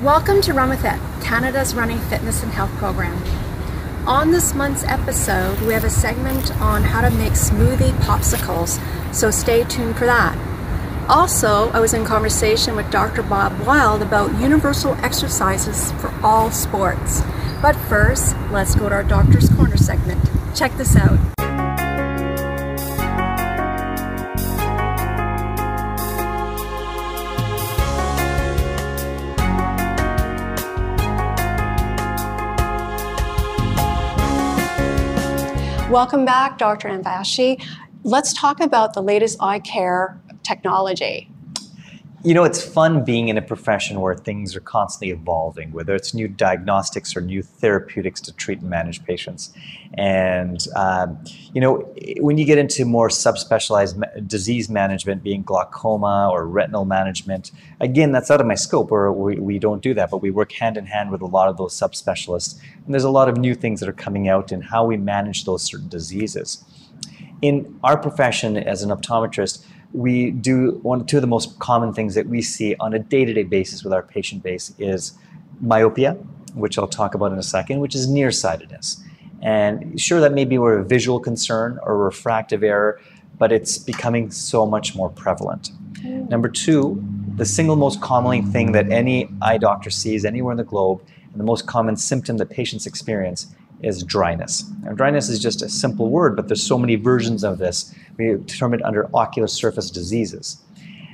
Welcome to Run With It, Canada's running fitness and health program. On this month's episode, we have a segment on how to make smoothie popsicles, so stay tuned for that. Also, I was in conversation with Dr. Bob Wild about universal exercises for all sports. But first, let's go to our Doctor's Corner segment. Check this out. Welcome back, Dr. Navashi. Let's talk about the latest eye care technology. You know, it's fun being in a profession where things are constantly evolving, whether it's new diagnostics or new therapeutics to treat and manage patients. And, you know, when you get into more subspecialized disease management, being glaucoma or retinal management, again, that's out of my scope, or we don't do that, but we work hand in hand with a lot of those subspecialists. And there's a lot of new things that are coming out in how we manage those certain diseases. In our profession as an optometrist, we do two of the most common things that we see on a day-to-day basis with our patient base is myopia, which I'll talk about in a second, which is nearsightedness. And sure, that may be more a visual concern or refractive error, but it's becoming so much more prevalent. Number two, the single most common thing that any eye doctor sees anywhere in the globe, and the most common symptom that patients experience is dryness. Now, dryness is just a simple word, but there's so many versions of this. We term it under ocular surface diseases.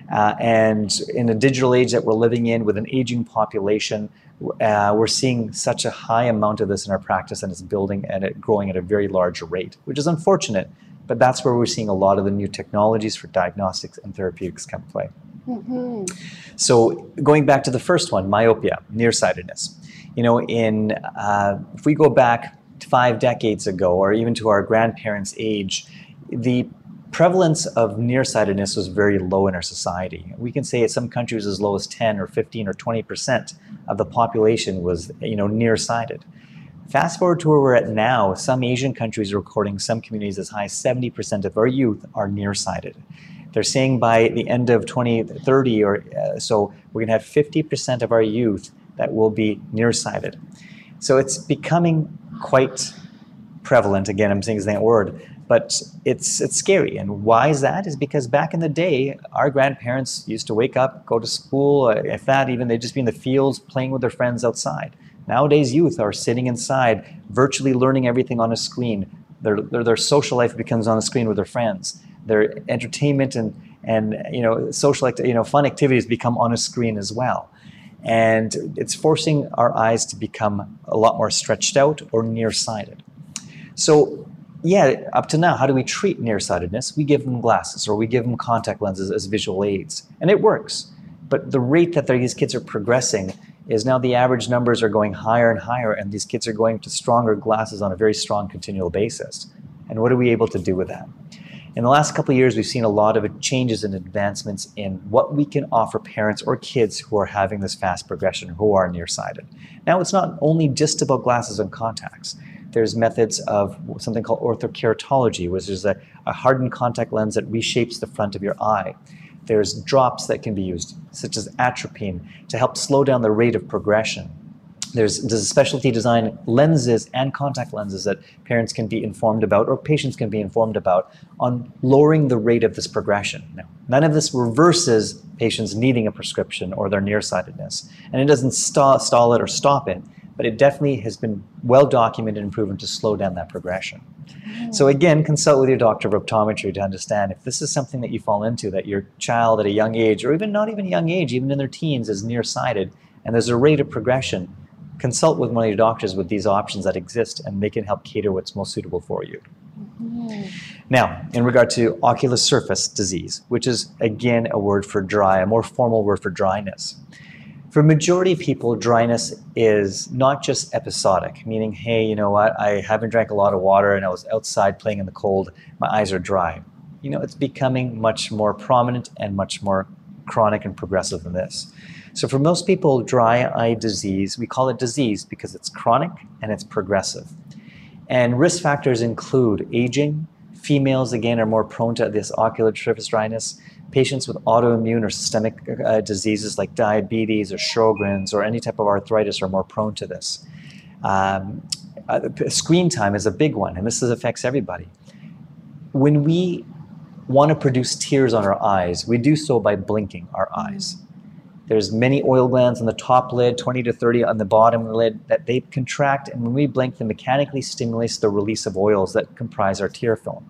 And in the digital age that we're living in with an aging population, we're seeing such a high amount of this in our practice, and it's building and it growing at a very large rate, which is unfortunate, but that's where we're seeing a lot of the new technologies for diagnostics and therapeutics come to play. Mm-hmm. So going back to the first one, myopia, nearsightedness. You know, if we go back 5 decades ago, or even to our grandparents' age, the prevalence of nearsightedness was very low in our society. We can say in some countries as low as 10 or 15 or 20% of the population was, nearsighted. Fast forward to where we're at now, some Asian countries are recording some communities as high as 70% of our youth are nearsighted. They're saying by the end of 2030 so we're going to have 50% of our youth that will be nearsighted. So it's becoming quite prevalent. Again, I'm saying that word, but it's scary. And why is that? Is because back in the day, our grandparents used to wake up, go to school, if that, even they'd just be in the fields playing with their friends outside. Nowadays, youth are sitting inside, virtually learning everything on a screen. Their social life becomes on a screen with their friends. Their entertainment and social fun activities become on a screen as well. And it's forcing our eyes to become a lot more stretched out or nearsighted. So yeah, up to now, how do we treat nearsightedness? We give them glasses or we give them contact lenses as visual aids, and it works. But the rate that these kids are progressing is now the average numbers are going higher and higher, and these kids are going to stronger glasses on a very strong continual basis. And what are we able to do with that? In the last couple of years, we've seen a lot of changes and advancements in what we can offer parents or kids who are having this fast progression, who are nearsighted. Now, it's not only just about glasses and contacts. There's methods of something called orthokeratology, which is a hardened contact lens that reshapes the front of your eye. There's drops that can be used, such as atropine, to help slow down the rate of progression. There's specialty design lenses and contact lenses that parents can be informed about or patients can be informed about on lowering the rate of this progression. Now, none of this reverses patients needing a prescription or their nearsightedness, and it doesn't stall it or stop it, but it definitely has been well documented and proven to slow down that progression. So again, consult with your doctor of optometry to understand if this is something that you fall into, that your child at a young age, or even not even a young age, even in their teens, is nearsighted, and there's a rate of progression. Consult with one of your doctors with these options that exist, and they can help cater what's most suitable for you. Mm-hmm. Now, in regard to ocular surface disease, which is, again, a word for dry, a more formal word for dryness. For a majority of people, dryness is not just episodic, meaning, hey, you know what, I haven't drank a lot of water and I was outside playing in the cold, my eyes are dry. You know, it's becoming much more prominent and much more chronic and progressive than this. So for most people, dry eye disease, we call it disease because it's chronic and it's progressive. And risk factors include aging. Females, again, are more prone to this ocular surface dryness. patients with autoimmune or systemic diseases like diabetes or Sjogren's or any type of arthritis are more prone to this. Screen time is a big one, and this affects everybody. When we want to produce tears on our eyes, we do so by blinking our eyes. There's many oil glands on the top lid, 20 to 30 on the bottom lid, that they contract, and when we blink, they mechanically stimulates the release of oils that comprise our tear film.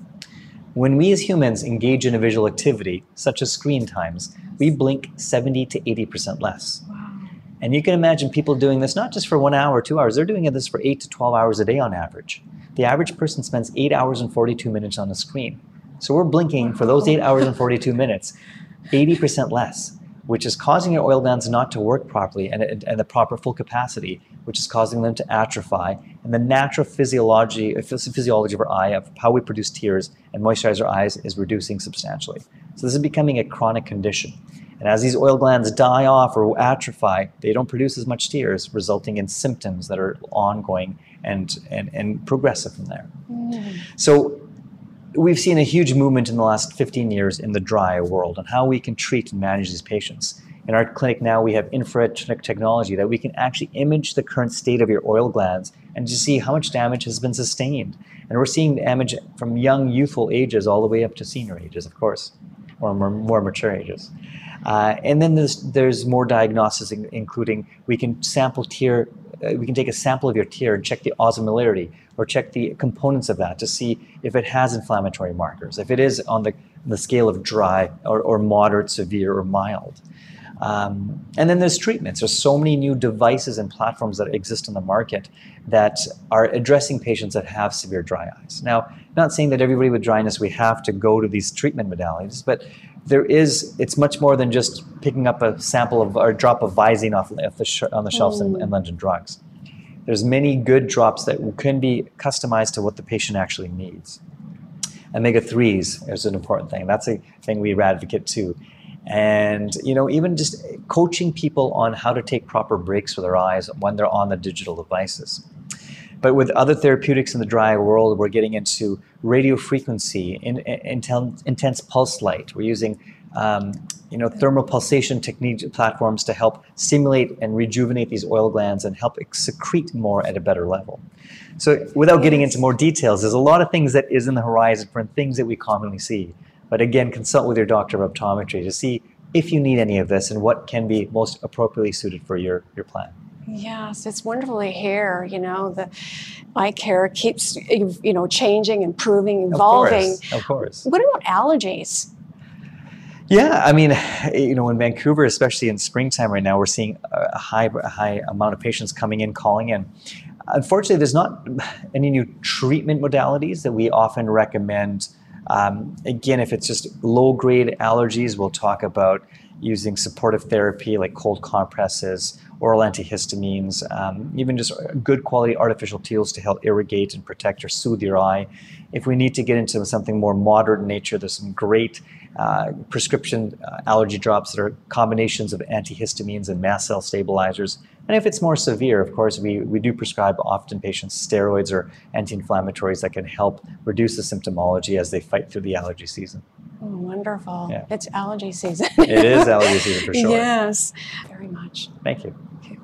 When we as humans engage in a visual activity, such as screen times, we blink 70 to 80% less. Wow. And you can imagine people doing this not just for 1 hour or 2 hours, they're doing this for 8 to 12 hours a day on average. The average person spends 8 hours and 42 minutes on the screen. So we're blinking for those 8 hours and 42 minutes, 80% less, which is causing your oil glands not to work properly and the proper full capacity, which is causing them to atrophy. And the natural physiology of our eye, of how we produce tears and moisturize our eyes, is reducing substantially. So this is becoming a chronic condition. And as these oil glands die off or atrophy, they don't produce as much tears, resulting in symptoms that are ongoing and progressive from there. So we've seen a huge movement in the last 15 years in the dry eye world on how we can treat and manage these patients. In our clinic now, we have infrared technology that we can actually image the current state of your oil glands and to see how much damage has been sustained. And we're seeing damage from young, youthful ages all the way up to senior ages, of course, or more mature ages. And then there's more diagnostics, including we can we can take a sample of your tear and check the osmolarity or check the components of that to see if it has inflammatory markers, if it is on the scale of dry or moderate, severe, or mild. And then there's treatments. There's so many new devices and platforms that exist in the market that are addressing patients that have severe dry eyes. Now, not saying that everybody with dryness, we have to go to these treatment modalities, but it's much more than just picking up a sample of or a drop of Visine on the shelves in London Drugs. There's many good drops that can be customized to what the patient actually needs. Omega-3s is an important thing. That's a thing we advocate too. And even just coaching people on how to take proper breaks for their eyes when they're on the digital devices. But with other therapeutics in the dry eye world, we're getting into radio frequency, intense pulse light. We're using thermal pulsation technique platforms to help stimulate and rejuvenate these oil glands and help secrete more at a better level. So without getting into more details, there's a lot of things that is in the horizon for things that we commonly see. But again, consult with your doctor of optometry to see if you need any of this and what can be most appropriately suited for your plan. Yes, it's wonderful to hear, the eye care keeps, changing, improving, evolving. Of course. What about allergies? Yeah, I mean, in Vancouver, especially in springtime right now, we're seeing a high amount of patients coming in, calling in. Unfortunately, there's not any new treatment modalities that we often recommend. Again, if it's just low-grade allergies, we'll talk about using supportive therapy like cold compresses, oral antihistamines, even just good quality artificial teals to help irrigate and protect or soothe your eye. If we need to get into something more moderate in nature, there's some great prescription allergy drops that are combinations of antihistamines and mast cell stabilizers. And if it's more severe, of course, we do prescribe often patients steroids or anti-inflammatories that can help reduce the symptomology as they fight through the allergy season. Oh, wonderful. Yeah. It's allergy season. It is allergy season for sure. Yes, very much. Thank you.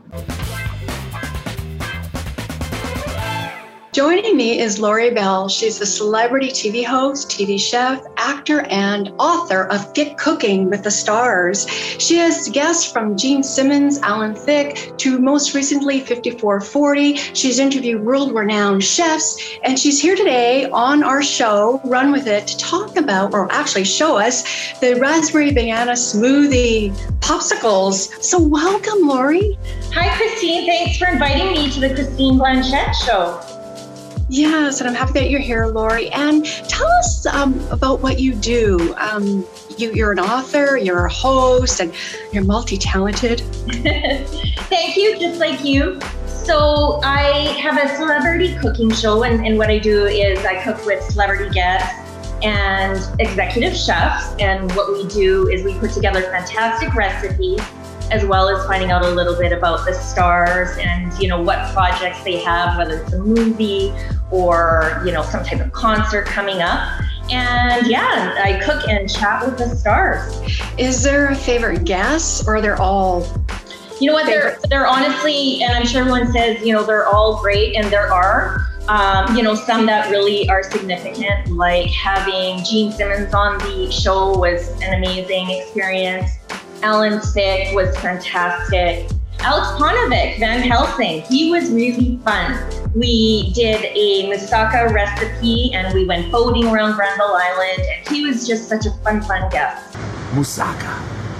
Joining me is Lori Bell. She's a celebrity TV host, TV chef, actor, and author of Get Cooking with the Stars. She has guests from Gene Simmons, Alan Thicke, to most recently 5440. She's interviewed world-renowned chefs, and she's here today on our show, Run With It, to talk about, or actually show us, the raspberry banana smoothie popsicles. So welcome, Lori. Hi, Christine. Thanks for inviting me to the Christine Blanchette Show. Yes, and I'm happy that you're here, Lori. And tell us about what you do. You're an author, you're a host, and you're multi-talented. Thank you, just like you. So I have a celebrity cooking show, and what I do is I cook with celebrity guests and executive chefs. And what we do is we put together fantastic recipes, as well as finding out a little bit about the stars and, what projects they have, whether it's a movie or, some type of concert coming up. And yeah, I cook and chat with the stars. Is there a favorite guest, or they're all? You know what? They're honestly, and I'm sure everyone says, they're all great, and there are, some that really are significant, like having Gene Simmons on the show was an amazing experience. Alan Thicke was fantastic. Alex Ponovic, Van Helsing, he was really fun. We did a moussaka recipe and we went boating around Granville Island, and he was just such a fun guest. Moussaka.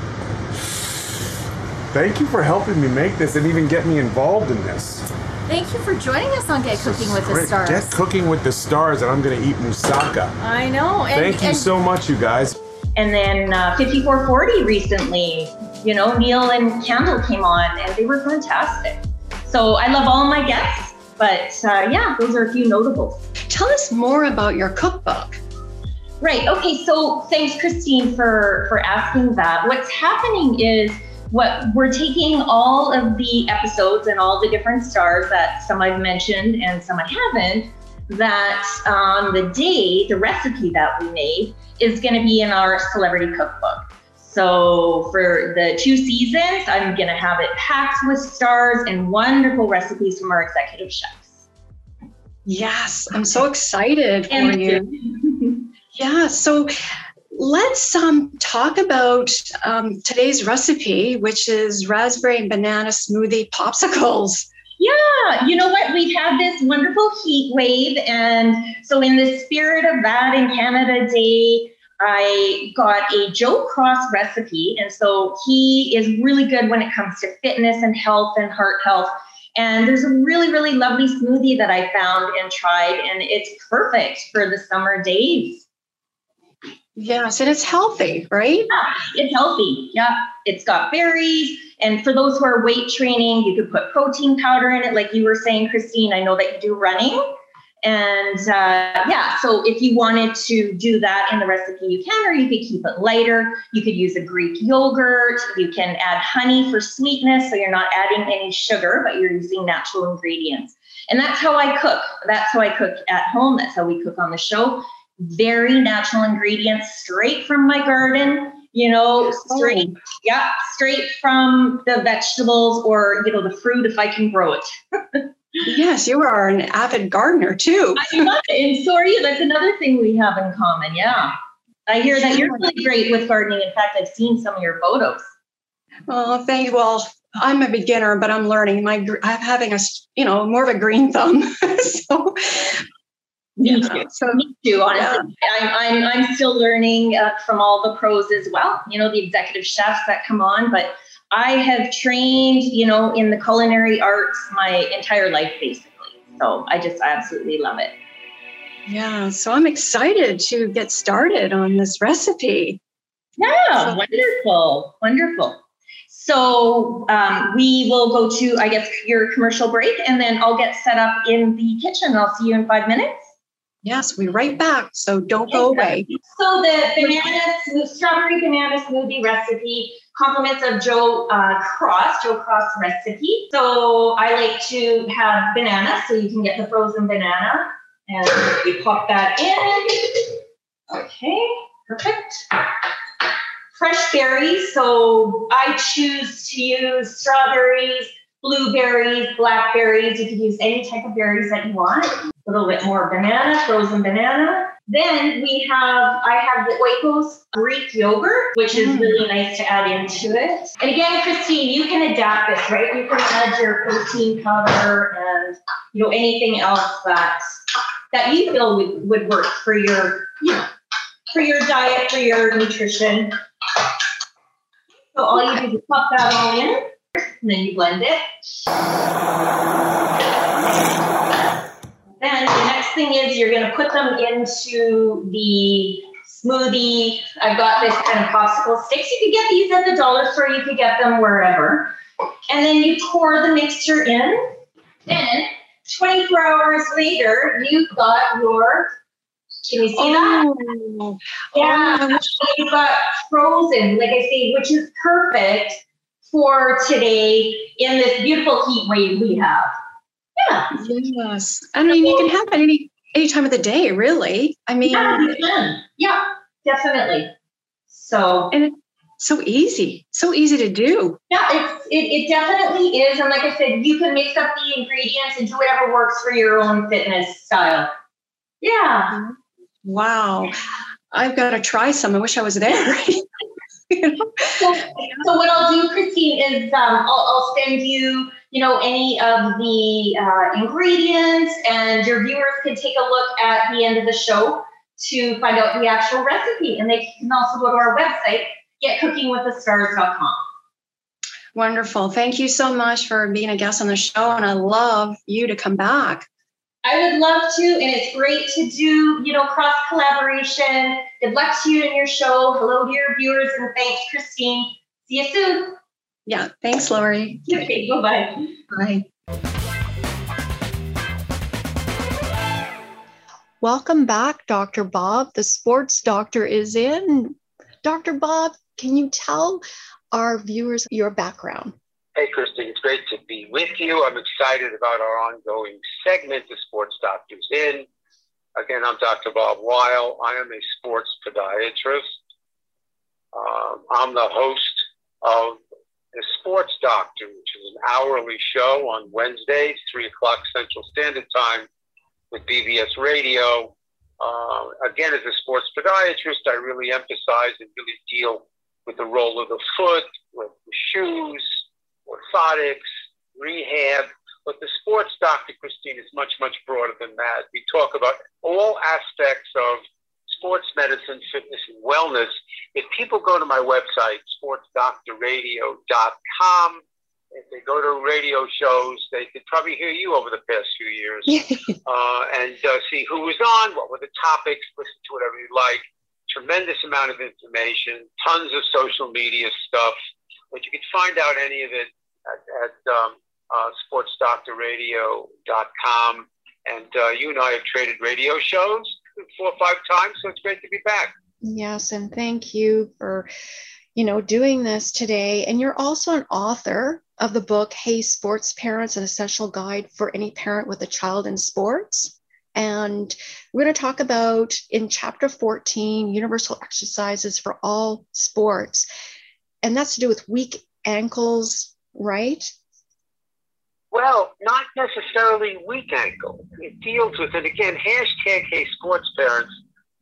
Thank you for helping me make this and even get me involved in this. Thank you for joining us on Get Cooking with the Stars. Get Cooking with the Stars, and I'm going to eat moussaka. I know. Thank you so much, you guys. And then 5440 recently, Neil and Candle came on, and they were fantastic. So I love all my guests, but those are a few notables. Tell us more about your cookbook. Right. Okay. So thanks, Christine, for asking that. What's happening is we're taking all of the episodes and all the different stars that some I've mentioned and some I haven't, that on the day, the recipe that we made is going to be in our celebrity cookbook. So for the 2 seasons, I'm going to have it packed with stars and wonderful recipes from our executive chefs. Yes, I'm so excited for you. Yeah, so let's talk about today's recipe, which is raspberry and banana smoothie popsicles. Yeah, you know what? We've had this wonderful heat wave. And so in the spirit of that, in Canada Day, I got a Joe Cross recipe. And so he is really good when it comes to fitness and health and heart health. And there's a really, really lovely smoothie that I found and tried, and it's perfect for the summer days. Yes, and it's healthy, right? Yeah, it's healthy. Yeah, it's got berries. And for those who are weight training, you could put protein powder in it. Like you were saying, Christine, I know that you do running. And so if you wanted to do that in the recipe, you can, or you could keep it lighter. You could use a Greek yogurt. You can add honey for sweetness, so you're not adding any sugar, but you're using natural ingredients. And that's how I cook. That's how I cook at home. That's how we cook on the show. Very natural ingredients, straight from my garden, straight from the vegetables or, the fruit if I can grow it. Yes, you are an avid gardener too. I love it. And so are you. That's another thing we have in common. Yeah. I hear that you're really great with gardening. In fact, I've seen some of your photos. Oh, thank you. Well, I'm a beginner, but I'm learning. I'm having more of a green thumb. So, me too, honestly. Yeah. I'm still learning from all the pros as well. The executive chefs that come on, but I have trained, in the culinary arts my entire life, basically. So I absolutely love it. Yeah. So I'm excited to get started on this recipe. Yeah. Wonderful. Wonderful. So we will go to, I guess, your commercial break, and then I'll get set up in the kitchen. I'll see you in 5 minutes. Yes, we'll be right back. So don't go away. So the strawberry banana smoothie recipe compliments of Joe Cross recipe. So I like to have banana, so you can get the frozen banana, and we pop that in. Okay, perfect. Fresh berries. So I choose to use strawberries, blueberries, blackberries. You could use any type of berries that you want. A little bit more banana, frozen banana. Then I have the Oikos Greek yogurt, which is really nice to add into it. And again, Christine, you can adapt this, right? You can add your protein powder and anything else that you feel would work for your diet, for your nutrition. So all you do is pop that all in, and then you blend it. Then the next thing is you're going to put them into the smoothie. I've got this kind of popsicle sticks. You could get these at the dollar store. You could get them wherever. And then you pour the mixture in. Then 24 hours later, you've got your, can you see that? Yeah, you've got frozen, like I say, which is perfect for today in this beautiful heat wave we have. Yeah. Yes. I mean, you can have any time of the day, really. I mean, yeah, definitely. So, and it's so easy to do. Yeah, it definitely is. And like I said, you can mix up the ingredients and do whatever works for your own fitness style. Yeah. Wow. I've got to try some. I wish I was there. So what I'll do, Christine, is I'll send you, any of the ingredients, and your viewers can take a look at the end of the show to find out the actual recipe. And they can also go to our website, getcookingwiththestars.com. Wonderful. Thank you so much for being a guest on the show. And I love you to come back. I would love to. And it's great to do, cross collaboration. Good luck to you in your show. Hello to your viewers. And thanks, Christine. See you soon. Yeah. Thanks, Lori. Okay. Bye-bye. Bye. Welcome back, Dr. Bob. The sports doctor is in. Dr. Bob, can you tell our viewers your background? Hey, Christine, it's great to be with you. I'm excited about our ongoing segment, The Sports Doctor's In. Again, I'm Dr. Bob Weil. I am a sports podiatrist. I'm the host of The Sports Doctor, which is an hourly show on Wednesdays, 3 o'clock Central Standard Time with BBS Radio. Again, as a sports podiatrist, I really emphasize and really deal with the role of the foot, with the shoes, orthotics, rehab. But the sports doctor, Christine, is much, much broader than that. We talk about all aspects of sports medicine, fitness, and wellness. If people go to my website, sportsdoctorradio.com, if they go to radio shows, they could probably hear you over the past few years and see who was on, what were the topics, listen to whatever you like. Tremendous amount of information, tons of social media stuff, but you can find out any of it at sportsdoctorradio.com. And you and I have traded radio shows 4 or 5 times, so it's great to be back. Yes, and thank you for, doing this today. And you're also an author of the book, Hey Sports Parents, an essential guide for any parent with a child in sports. And we're going to talk about, in chapter 14, universal exercises for all sports. And that's to do with weak ankles, right? Well, not necessarily weak ankle. It deals with it. Again, hashtag Hey Sports Parents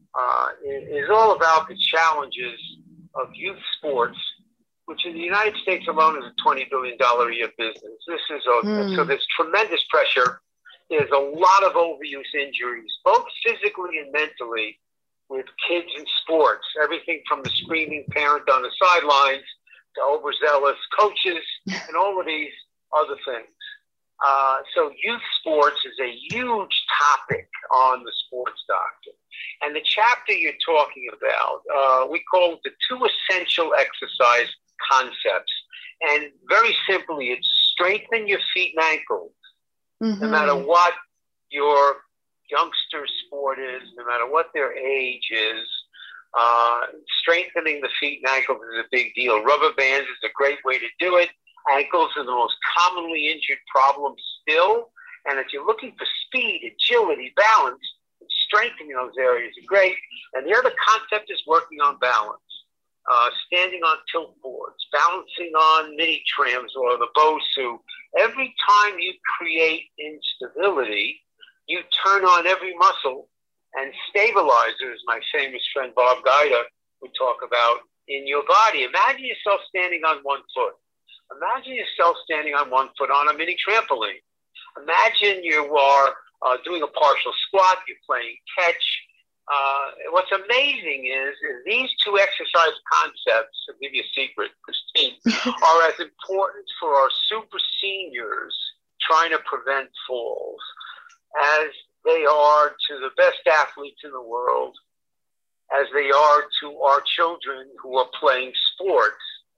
is all about the challenges of youth sports, which in the United States alone is a $20 billion a year business. So there's tremendous pressure. There's a lot of overuse injuries, both physically and mentally, with kids in sports. Everything from the screaming parent on the sidelines to overzealous coaches and all of these other things. So youth sports is a huge topic on the Sports Doctor. And the chapter you're talking about, we call it the 2 essential exercise concepts. And very simply, it's strengthen your feet and ankles. No matter what your youngster's sport is, no matter what their age is, strengthening the feet and ankles is a big deal. Rubber bands is a great way to do it. Ankles are the most commonly injured problem still. And if you're looking for speed, agility, balance, strengthening those areas are great. And the other concept is working on balance. Standing on tilt boards, balancing on mini trams or the Bosu. Every time you create instability, you turn on every muscle, and stabilizer, as my famous friend Bob Guida would talk about, in your body. Imagine yourself standing on one foot. Imagine yourself standing on one foot on a mini trampoline. Imagine you are doing a partial squat, you're playing catch. What's amazing is these 2 exercise concepts, I'll give you a secret, Christine, are as important for our super seniors trying to prevent falls as they are to the best athletes in the world, as they are to our children who are playing sports.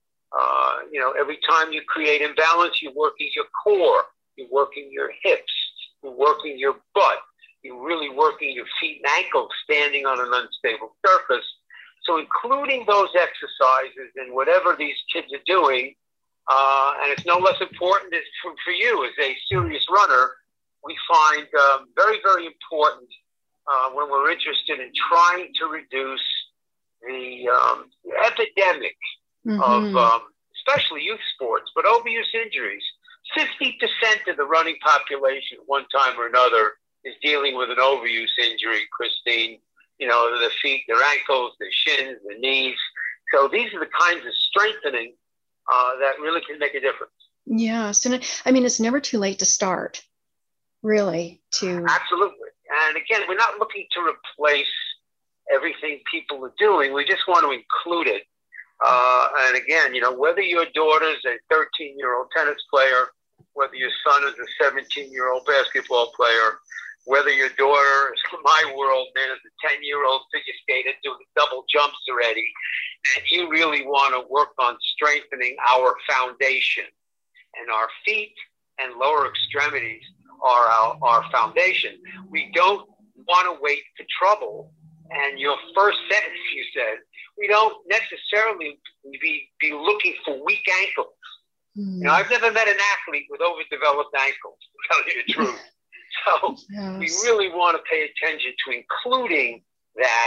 Every time you create imbalance, you're working your core, you're working your hips, you're working your butt. You're really working your feet and ankles standing on an unstable surface. So including those exercises in whatever these kids are doing, and it's no less important for you as a serious runner, we find very, very important when we're interested in trying to reduce the epidemic of especially youth sports, but overuse injuries. 50% of the running population at one time or another is dealing with an overuse injury, Christine. You know, the feet, their ankles, their shins, their knees. So these are the kinds of strengthening that really can make a difference. Yes. And I mean, it's never too late to start, really. Absolutely. And again, we're not looking to replace everything people are doing. We just want to include it. And again, you know, whether your daughter's a 13-year-old tennis player, whether your son is a 17-year-old basketball player, whether your daughter is, in my world, man, is a 10-year-old figure skater doing double jumps already, and you really want to work on strengthening our foundation. And our feet and lower extremities are our foundation. We don't want to wait for trouble. And your first sentence, you said, we don't necessarily be looking for weak ankles. You know, I've never met an athlete with overdeveloped ankles, to tell you the truth. So we really want to pay attention to including that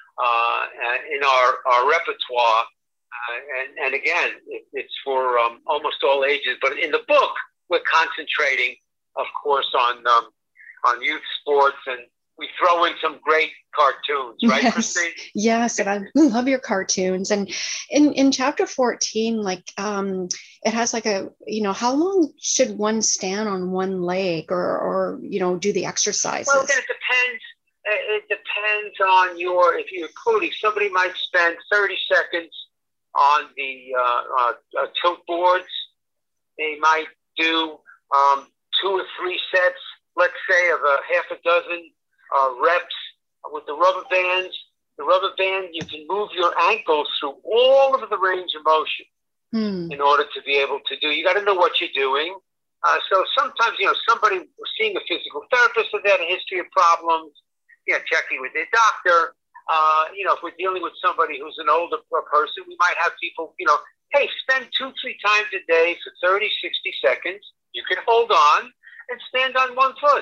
in our repertoire. And again, it's for almost all ages. But in the book, we're concentrating, of course, on youth sports, and we throw in some great cartoons, right, yes. Christine? Yes, and I love your cartoons. And in chapter 14, like it has like a, you know, how long should one stand on one leg or you know, do the exercises? Well, again, it depends. It depends on if you're including, somebody might spend 30 seconds on the tilt boards. They might do 2 or 3 sets, let's say, of a half a dozen reps with the rubber bands. The rubber band, you can move your ankles through all of the range of motion in order to be able to do. You got to know what you're doing. So sometimes, you know, somebody seeing a physical therapist has had a history of problems, you know, checking with their doctor. You know, if we're dealing with somebody who's an older person, we might have people, you know, hey, spend 2-3 times a day for 30, 60 seconds. You can hold on and stand on one foot.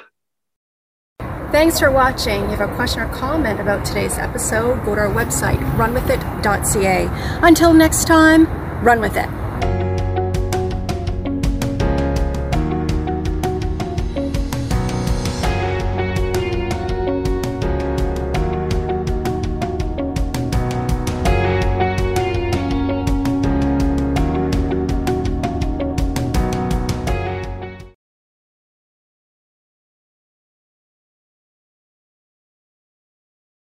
Thanks for watching. If you have a question or comment about today's episode, go to our website, runwithit.ca. Until next time, run with it.